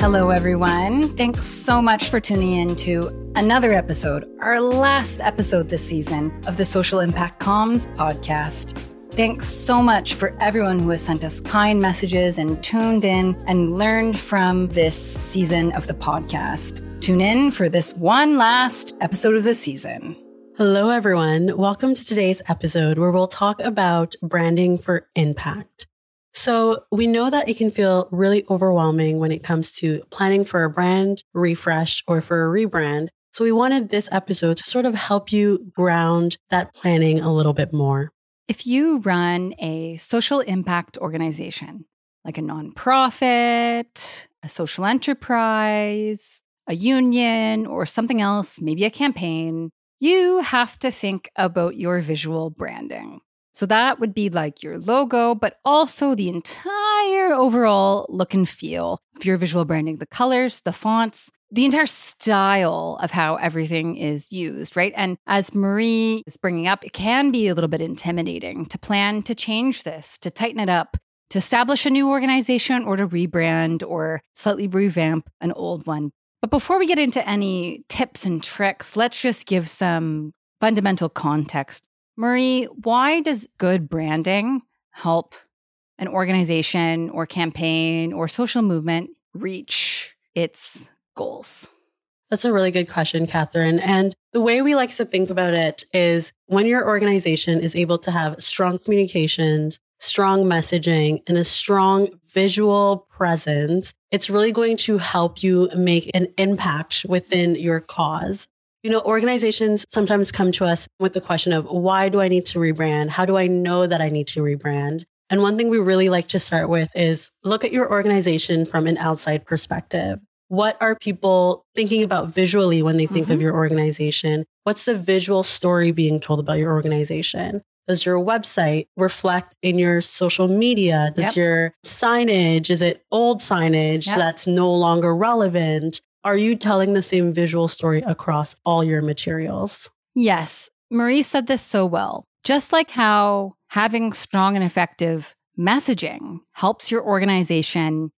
Hello, everyone. Thanks so much for tuning in to another episode, our last episode this season of the Social Impact Comms podcast. Thanks so much for everyone who has sent us kind messages and tuned in and learned from this season of the podcast. Tune in for this one last episode of the season. Hello, everyone. Welcome to today's episode where we'll talk about branding for impact. So we know that it can feel really overwhelming when it comes to planning for a brand refresh or for a rebrand. So we wanted this episode to sort of help you ground that planning a little bit more. If you run a social impact organization, like a nonprofit, a social enterprise, a union, or something else, maybe a campaign, you have to think about your visual branding. So that would be like your logo, but also the entire overall look and feel of your visual branding, the colors, the fonts, the entire style of how everything is used, right? And as Marie is bringing up, it can be a little bit intimidating to plan to change this, to tighten it up, to establish a new organization or to rebrand or slightly revamp an old one. But before we get into any tips and tricks, let's just give some fundamental context. Marie, why does good branding help an organization or campaign or social movement reach its goals? That's a really good question, Catherine. And the way we like to think about it is when your organization is able to have strong communications, strong messaging, and a strong visual presence, it's really going to help you make an impact within your cause. You know, organizations sometimes come to us with the question of, why do I need to rebrand? How do I know that I need to rebrand? And one thing we really like to start with is look at your organization from an outside perspective. What are people thinking about visually when they think of your organization? What's the visual story being told about your organization? Does your website reflect in your social media? Does your signage, is it old signage that's no longer relevant? Are you telling the same visual story across all your materials? Yes. Marie said this so well. Just like how having strong and effective messaging helps your organization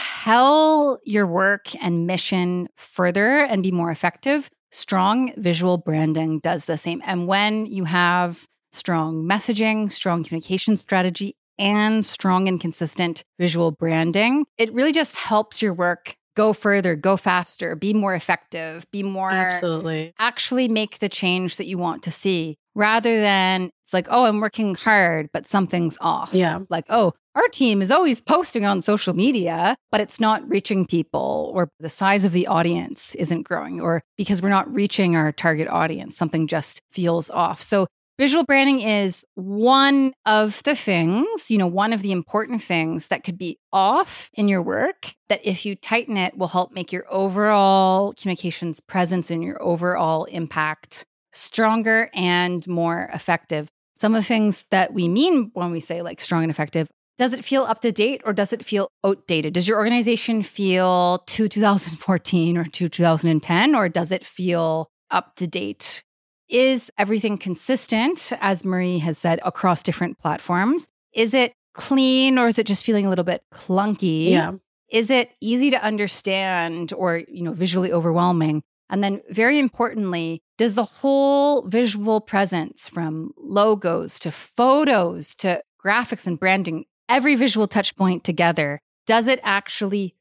propel your work and mission further and be more effective, strong visual branding does the same. And when you have strong messaging, strong communication strategy, and strong and consistent visual branding, it really just helps your work go further, go faster, be more effective, be more actually make the change that you want to see, rather than it's like, oh, I'm working hard, but something's off. Yeah. Like, oh, our team is always posting on social media, but it's not reaching people, or the size of the audience isn't growing, or because we're not reaching our target audience, something just feels off. So visual branding is one of the things, one of the important things that could be off in your work that if you tighten it will help make your overall communications presence and your overall impact stronger and more effective. Some of the things that we mean when we say like strong and effective, does it feel up to date or does it feel outdated? Does your organization feel to 2014 or to 2010, or does it feel up to date? Is everything consistent, as Marie has said, across different platforms? Is it clean or is it just feeling a little bit clunky? Yeah. Is it easy to understand or, visually overwhelming? And then very importantly, does the whole visual presence from logos to photos to graphics and branding, every visual touch point together, does it actually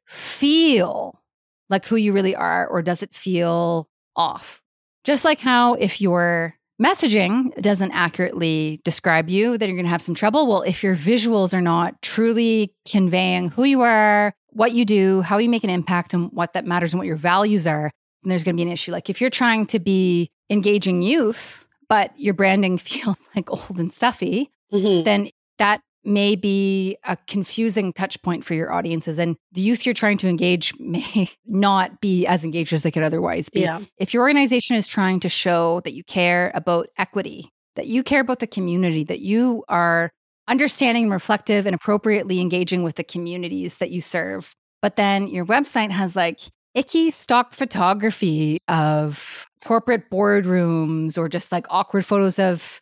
feel like who you really are, or does it feel off? Just like how if your messaging doesn't accurately describe you, then you're going to have some trouble. Well, if your visuals are not truly conveying who you are, what you do, how you make an impact, and what that matters and what your values are, then there's going to be an issue. Like if you're trying to be engaging youth, but your branding feels like old and stuffy, then that may be a confusing touch point for your audiences. And the youth you're trying to engage may not be as engaged as they could otherwise be. Yeah. If your organization is trying to show that you care about equity, that you care about the community, that you are understanding and reflective and appropriately engaging with the communities that you serve, but then your website has like icky stock photography of corporate boardrooms or just like awkward photos of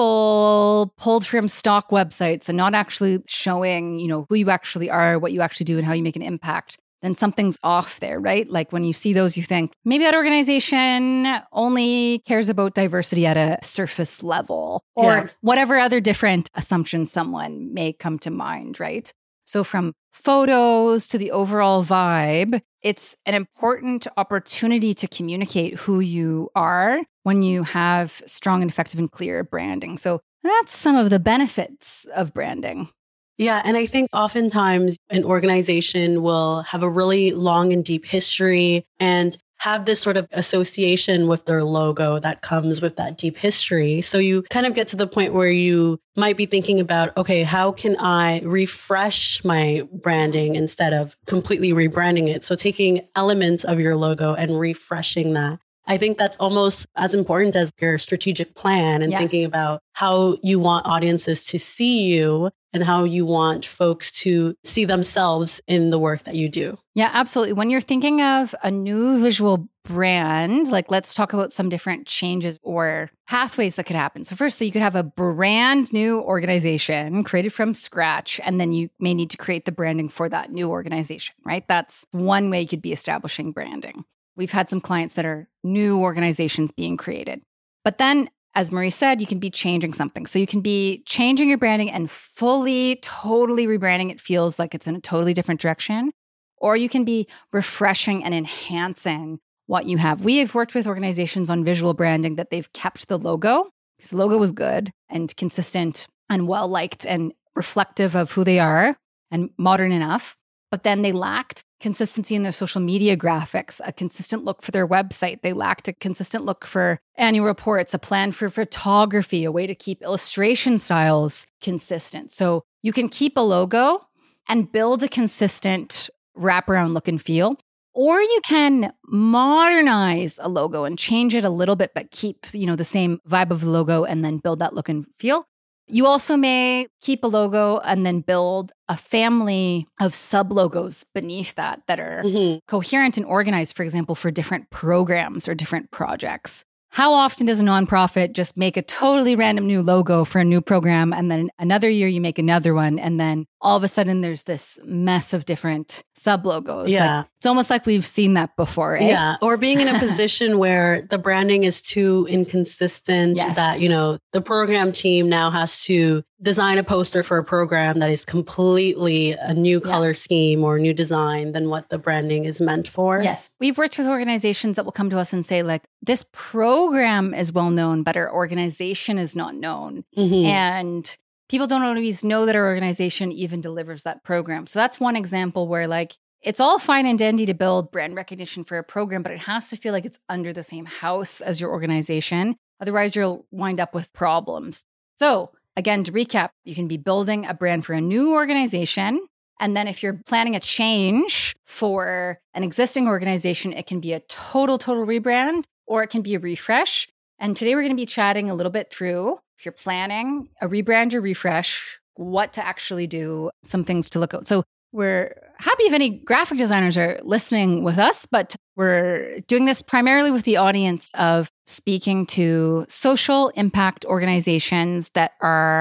people pulled from stock websites and not actually showing, who you actually are, what you actually do, and how you make an impact, then something's off there, right? Like when you see those, you think maybe that organization only cares about diversity at a surface level or whatever other different assumptions someone may come to mind, right? So from photos to the overall vibe, it's an important opportunity to communicate who you are when you have strong and effective and clear branding. So that's some of the benefits of branding. Yeah. And I think oftentimes an organization will have a really long and deep history and have this sort of association with their logo that comes with that deep history. So you kind of get to the point where you might be thinking about, okay, how can I refresh my branding instead of completely rebranding it? So taking elements of your logo and refreshing that. I think that's almost as important as your strategic plan and thinking about how you want audiences to see you and how you want folks to see themselves in the work that you do. Yeah, absolutely. When you're thinking of a new visual brand, like let's talk about some different changes or pathways that could happen. So firstly, you could have a brand new organization created from scratch, and then you may need to create the branding for that new organization, right? That's one way you could be establishing branding. We've had some clients that are new organizations being created. But then, as Marie said, you can be changing something. So you can be changing your branding and fully, totally rebranding. It feels like it's in a totally different direction. Or you can be refreshing and enhancing what you have. We have worked with organizations on visual branding that they've kept the logo because the logo was good and consistent and well-liked and reflective of who they are and modern enough. But then they lacked consistency in their social media graphics, a consistent look for their website. They lacked a consistent look for annual reports, a plan for photography, a way to keep illustration styles consistent. So you can keep a logo and build a consistent wraparound look and feel, or you can modernize a logo and change it a little bit, but keep, the same vibe of the logo and then build that look and feel. You also may keep a logo and then build a family of sub-logos beneath that are coherent and organized, for example, for different programs or different projects. How often does a nonprofit just make a totally random new logo for a new program and then another year you make another one and then all of a sudden there's this mess of different sub-logos? Yeah. Like, it's almost like we've seen that before, eh? Yeah. Or being in a position where the branding is too inconsistent that, the program team now has to design a poster for a program that is completely a new color scheme or new design than what the branding is meant for. Yes. We've worked with organizations that will come to us and say, like, this program is well known, but our organization is not known. And people don't always know that our organization even delivers that program. So that's one example where, like, it's all fine and dandy to build brand recognition for a program, but it has to feel like it's under the same house as your organization. Otherwise, you'll wind up with problems. So again, to recap, you can be building a brand for a new organization. And then if you're planning a change for an existing organization, it can be a total rebrand, or it can be a refresh. And today we're going to be chatting a little bit through, if you're planning a rebrand or refresh, what to actually do, some things to look at. So we're happy if any graphic designers are listening with us, but we're doing this primarily with the audience of speaking to social impact organizations that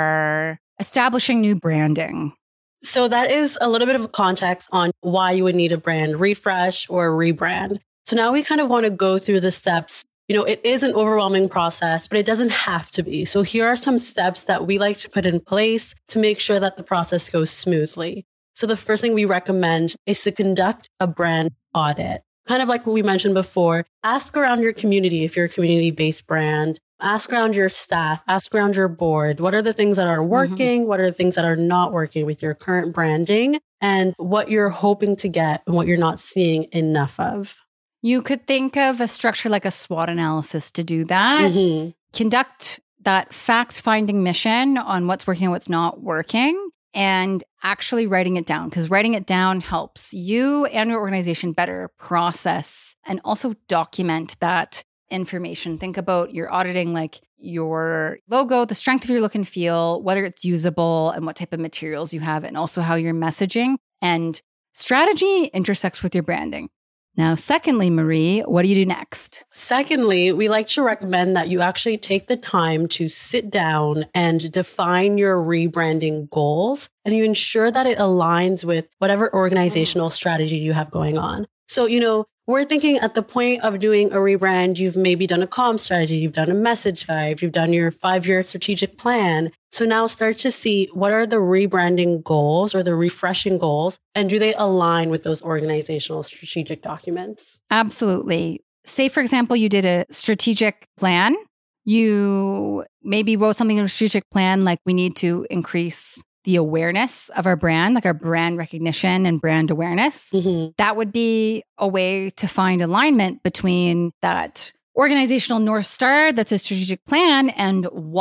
are establishing new branding. So that is a little bit of a context on why you would need a brand refresh or rebrand. So now we kind of want to go through the steps. It is an overwhelming process, but it doesn't have to be. So here are some steps that we like to put in place to make sure that the process goes smoothly. So the first thing we recommend is to conduct a brand audit. Kind of like what we mentioned before, ask around your community if you're a community-based brand. Ask around your staff, ask around your board. What are the things that are working? What are the things that are not working with your current branding? And what you're hoping to get and what you're not seeing enough of. You could think of a structure like a SWOT analysis to do that. Conduct that fact-finding mission on what's working and what's not working, and actually writing it down, because writing it down helps you and your organization better process and also document that information. Think about your auditing, like your logo, the strength of your look and feel, whether it's usable and what type of materials you have, and also how your messaging and strategy intersects with your branding. Now, secondly, Marie, what do you do next? Secondly, we like to recommend that you actually take the time to sit down and define your rebranding goals, and you ensure that it aligns with whatever organizational strategy you have going on. So, we're thinking at the point of doing a rebrand, you've maybe done a comm strategy, you've done a message guide, you've done your 5-year strategic plan. So now start to see what are the rebranding goals or the refreshing goals, and do they align with those organizational strategic documents? Absolutely. Say, for example, you did a strategic plan. You maybe wrote something in a strategic plan like we need to increase the awareness of our brand, like our brand recognition and brand awareness. Mm-hmm. That would be a way to find alignment between that organizational North Star that's a strategic plan and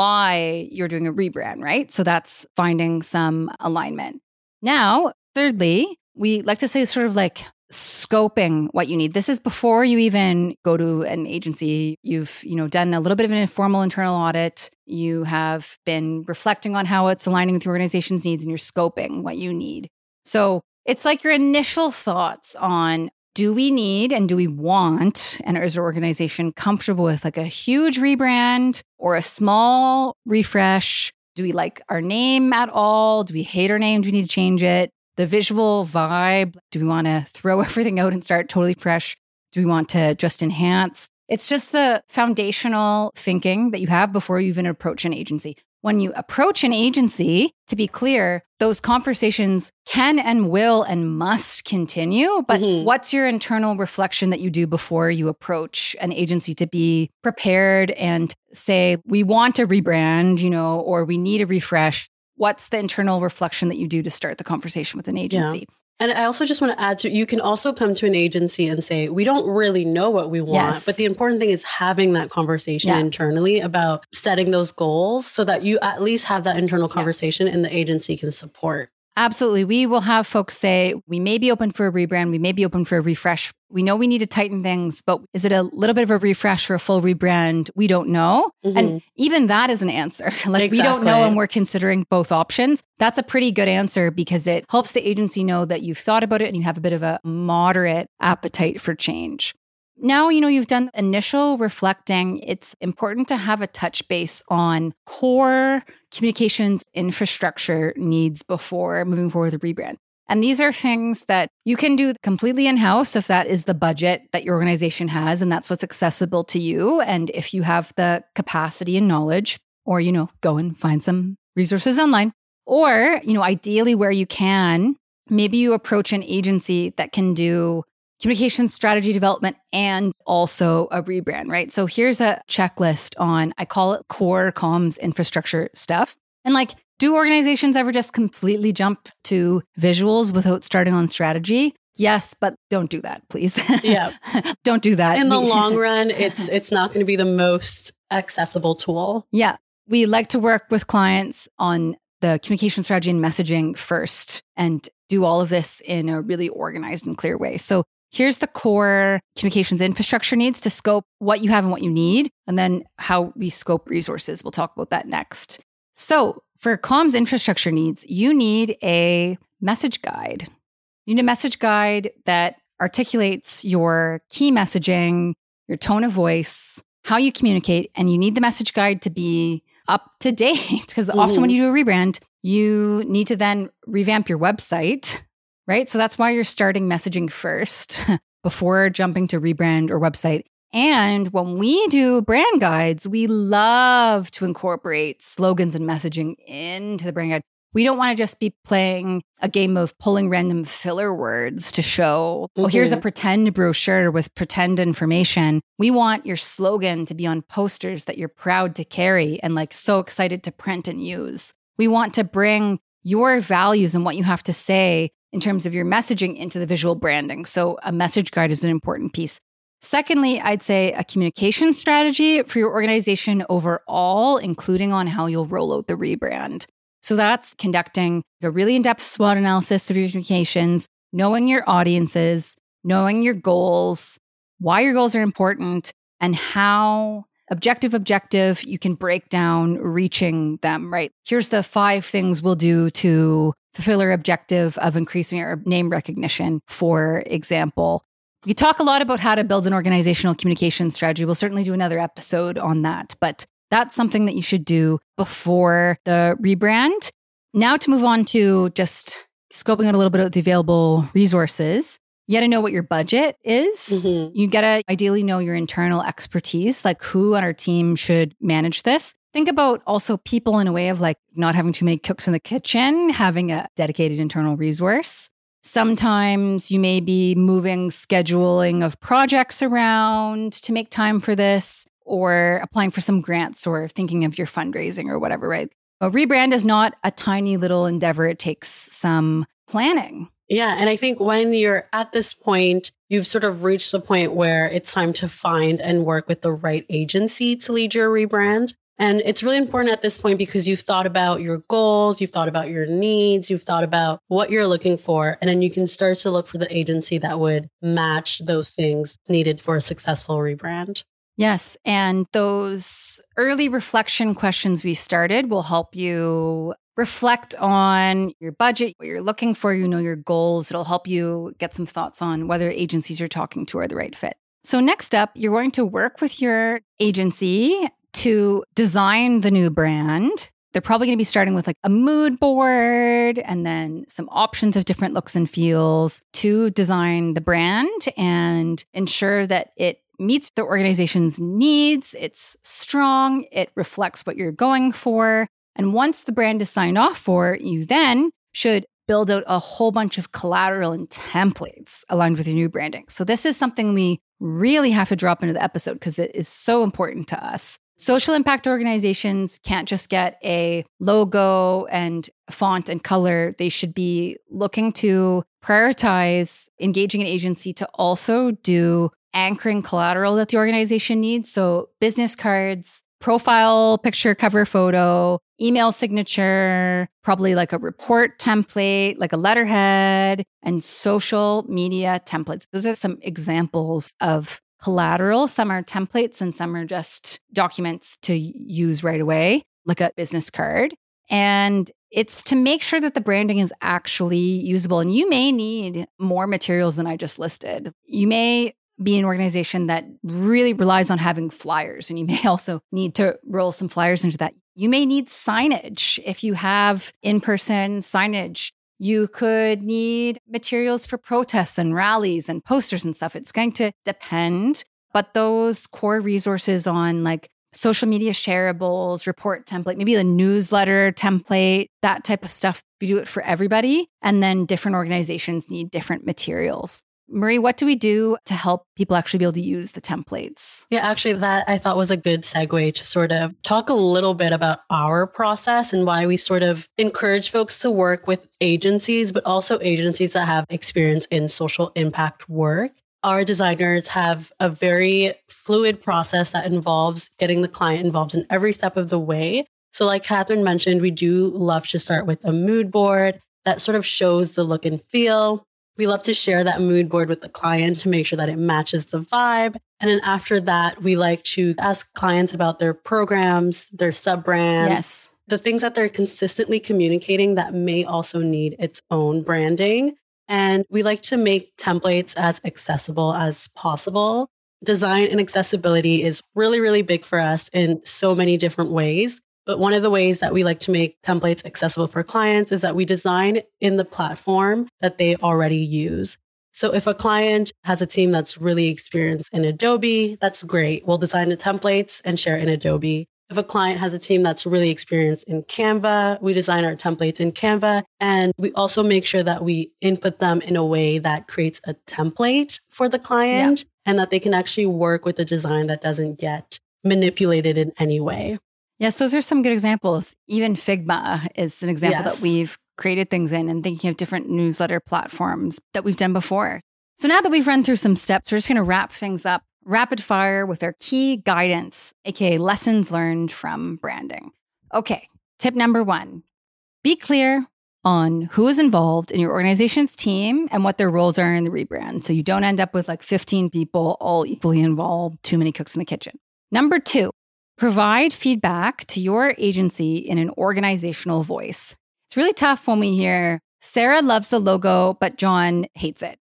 why you're doing a rebrand, right? So that's finding some alignment. Now, thirdly, we like to say sort of like scoping what you need. This is before you even go to an agency. You've, done a little bit of an informal internal audit. You have been reflecting on how it's aligning with your organization's needs, and you're scoping what you need. So it's like your initial thoughts on, do we need and do we want, and is our organization comfortable with like a huge rebrand or a small refresh? Do we like our name at all? Do we hate our name? Do we need to change it? The visual vibe, do we want to throw everything out and start totally fresh? Do we want to just enhance? It's just the foundational thinking that you have before you even approach an agency. When you approach an agency, to be clear, those conversations can and will and must continue. But what's your internal reflection that you do before you approach an agency to be prepared and say, we want a rebrand, or we need a refresh? What's the internal reflection that you do to start the conversation with an agency? Yeah. And I also just want to add you can also come to an agency and say, we don't really know what we want, Yes. but the important thing is having that conversation internally about setting those goals so that you at least have that internal conversation and the agency can support. Absolutely. We will have folks say, we may be open for a rebrand. We may be open for a refresh. We know we need to tighten things, but is it a little bit of a refresh or a full rebrand? We don't know. And even that is an answer. We don't know, and we're considering both options. That's a pretty good answer because it helps the agency know that you've thought about it and you have a bit of a moderate appetite for change. Now, you've done initial reflecting. It's important to have a touch base on core communications infrastructure needs before moving forward with the rebrand. And these are things that you can do completely in-house if that is the budget that your organization has and that's what's accessible to you. And if you have the capacity and knowledge, or, go and find some resources online. Or, ideally where you can, maybe you approach an agency that can do communication strategy development and also a rebrand, right? So here's a checklist on, I call it core comms infrastructure stuff. And do organizations ever just completely jump to visuals without starting on strategy? Yes, but don't do that, please. Yeah. Don't do that. In the long run, it's not going to be the most accessible tool. Yeah. We like to work with clients on the communication strategy and messaging first and do all of this in a really organized and clear way. So here's the core communications infrastructure needs to scope what you have and what you need, and then how we scope resources. We'll talk about that next. So for comms infrastructure needs, you need a message guide. You need a message guide that articulates your key messaging, your tone of voice, how you communicate, and you need the message guide to be up to date because often when you do a rebrand, you need to then revamp your website, right? So that's why you're starting messaging first before jumping to rebrand or website. And when we do brand guides, we love to incorporate slogans and messaging into the brand guide. We don't want to just be playing a game of pulling random filler words to show, oh, here's a pretend brochure with pretend information. We want your slogan to be on posters that you're proud to carry and so excited to print and use. We want to bring your values and what you have to say in terms of your messaging into the visual branding. So a message guide is an important piece. Secondly, I'd say a communication strategy for your organization overall, including on how you'll roll out the rebrand. So that's conducting a really in-depth SWOT analysis of your communications, knowing your audiences, knowing your goals, why your goals are important, and how objective you can break down reaching them, right? Here's the 5 things we'll do to fulfill our objective of increasing our name recognition, for example. We talk a lot about how to build an organizational communication strategy. We'll certainly do another episode on that, but that's something that you should do before the rebrand. Now to move on to just scoping out a little bit of the available resources. You got to know what your budget is. Mm-hmm. You got to ideally know your internal expertise, like who on our team should manage this. Think about also people in a way of like not having too many cooks in the kitchen, having a dedicated internal resource. Sometimes you may be moving scheduling of projects around to make time for this, or applying for some grants or thinking of your fundraising or whatever, right? A rebrand is not a tiny little endeavor. It takes some planning. Yeah. And I think when you're at this point, you've sort of reached the point where it's time to find and work with the right agency to lead your rebrand. And it's really important at this point because you've thought about your goals, you've thought about your needs, you've thought about what you're looking for. And then you can start to look for the agency that would match those things needed for a successful rebrand. Yes. And those early reflection questions we started will help you reflect on your budget, what you're looking for, your goals. It'll help you get some thoughts on whether agencies you're talking to are the right fit. So next up, you're going to work with your agency to design the new brand. They're probably going to be starting with like a mood board and then some options of different looks and feels to design the brand and ensure that it meets the organization's needs. It's strong. It reflects what you're going for. And once the brand is signed off for, you then should build out a whole bunch of collateral and templates aligned with your new branding. So this is something we really have to drop into the episode because it is so important to us. Social impact organizations can't just get a logo and font and color. They should be looking to prioritize engaging an agency to also do anchoring collateral that the organization needs. So business cards, profile picture, cover photo, email signature, probably like a report template, like a letterhead, and social media templates. Those are some examples of collateral. Some are templates and some are just documents to use right away, like a business card. And it's to make sure that the branding is actually usable. And you may need more materials than I just listed. You may be an organization that really relies on having flyers, and you may also need to roll some flyers into that. You may need signage. If you have in-person signage, you could need materials for protests and rallies and posters and stuff. It's going to depend. But those core resources on like social media shareables, report template, maybe the newsletter template, that type of stuff, we do it for everybody. And then different organizations need different materials. Marie, what do we do to help people actually be able to use the templates? Yeah, actually, that I thought was a good segue to sort of talk a little bit about our process and why we sort of encourage folks to work with agencies, but also agencies that have experience in social impact work. Our designers have a very fluid process that involves getting the client involved in every step of the way. So like Catherine mentioned, we do love to start with a mood board that sort of shows the look and feel. We love to share that mood board with the client to make sure that it matches the vibe. And then after that, we like to ask clients about their programs, their sub-brands, the things that they're consistently communicating that may also need its own branding. And we like to make templates as accessible as possible. Design and accessibility is really, really big for us in so many different ways. But one of the ways that we like to make templates accessible for clients is that we design in the platform that they already use. So if a client has a team that's really experienced in Adobe, that's great. We'll design the templates and share in Adobe. If a client has a team that's really experienced in Canva, we design our templates in Canva. And we also make sure that we input them in a way that creates a template for the client and that they can actually work with a design that doesn't get manipulated in any way. Yes, those are some good examples. Even Figma is an example that we've created things in, and thinking of different newsletter platforms that we've done before. So now that we've run through some steps, we're just going to wrap things up rapid fire with our key guidance, aka lessons learned from branding. Okay, tip number 1, be clear on who is involved in your organization's team and what their roles are in the rebrand. So you don't end up with like 15 people all equally involved, too many cooks in the kitchen. Number 2, provide feedback to your agency in an organizational voice. It's really tough when we hear, Sarah loves the logo, but John hates it.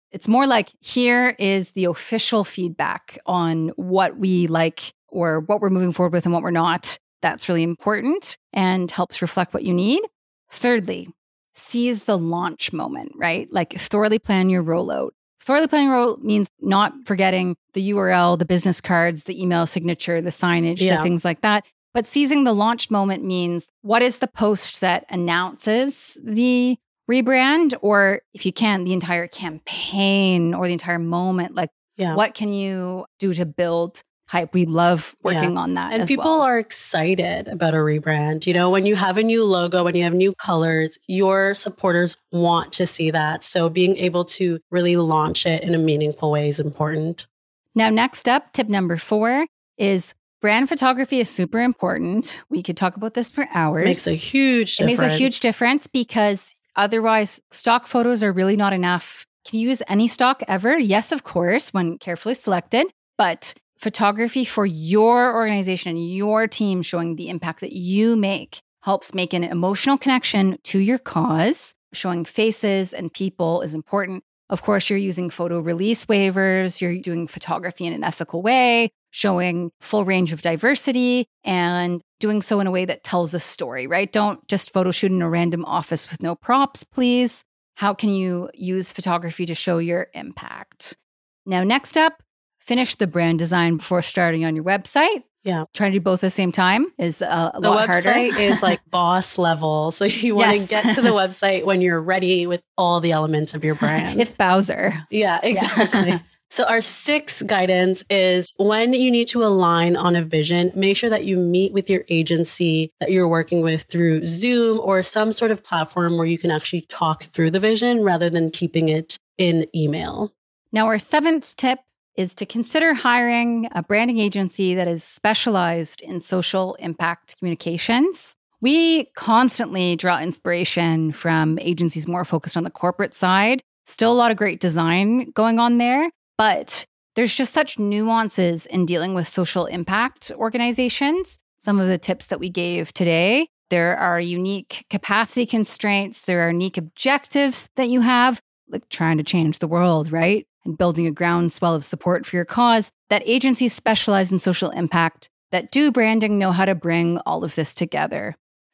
It's more like, here is the official feedback on what we like or what we're moving forward with and what we're not. That's really important and helps reflect what you need. Thirdly, seize the launch moment, right? Like thoroughly plan your rollout. Thoroughly planning your rollout means not forgetting the URL, the business cards, the email signature, the signage, the things like that. But seizing the launch moment means, what is the post that announces the rebrand? Or if you can, the entire campaign or the entire moment. Like, what can you do to build hype? We love working on that. And people are excited about a rebrand. You know, when you have a new logo, when you have new colors, your supporters want to see that. So being able to really launch it in a meaningful way is important. Now, next up, tip number 4 is brand photography is super important. We could talk about this for hours. It makes a huge difference. It makes a huge difference because otherwise stock photos are really not enough. Can you use any stock ever? Yes, of course, when carefully selected, but photography for your organization, your team, showing the impact that you make helps make an emotional connection to your cause. Showing faces and people is important. Of course, you're using photo release waivers. You're doing photography in an ethical way, showing full range of diversity and doing so in a way that tells a story, right? Don't just photo shoot in a random office with no props, please. How can you use photography to show your impact? Now, next up, finish the brand design before starting on your website. Yeah. Trying to do both at the same time is a lot harder. The website is like boss level. So you want to get to the website when you're ready with all the elements of your brand. It's Bowser. Yeah, exactly. Yeah. So our 6th guidance is when you need to align on a vision, make sure that you meet with your agency that you're working with through Zoom or some sort of platform where you can actually talk through the vision rather than keeping it in email. Now, our 7th tip is to consider hiring a branding agency that is specialized in social impact communications. We constantly draw inspiration from agencies more focused on the corporate side. Still a lot of great design going on there, but there's just such nuances in dealing with social impact organizations. Some of the tips that we gave today, there are unique capacity constraints. There are unique objectives that you have, like trying to change the world, right? And building a groundswell of support for your cause, that agencies specialize in social impact, that do branding, know how to bring all of this together.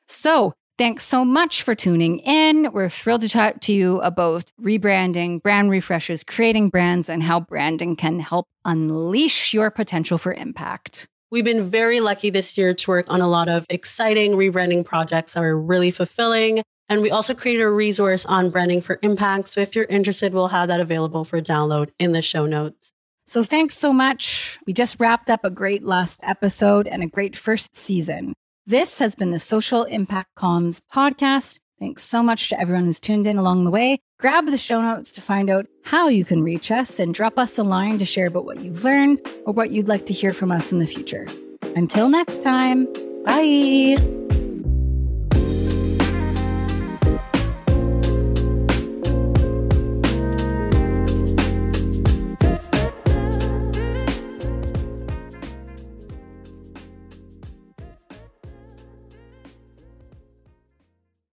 So thanks so much for tuning in. We're thrilled to chat to you about rebranding, brand refreshes, creating brands, and how branding can help unleash your potential for impact. We've been very lucky this year to work on a lot of exciting rebranding projects that are really fulfilling. And we also created a resource on branding for impact. So if you're interested, we'll have that available for download in the show notes. So thanks so much. We just wrapped up a great last episode and a great first season. This has been the Social Impact Comms podcast. Thanks so much to everyone who's tuned in along the way. Grab the show notes to find out how you can reach us and drop us a line to share about what you've learned or what you'd like to hear from us in the future. Until next time. Bye.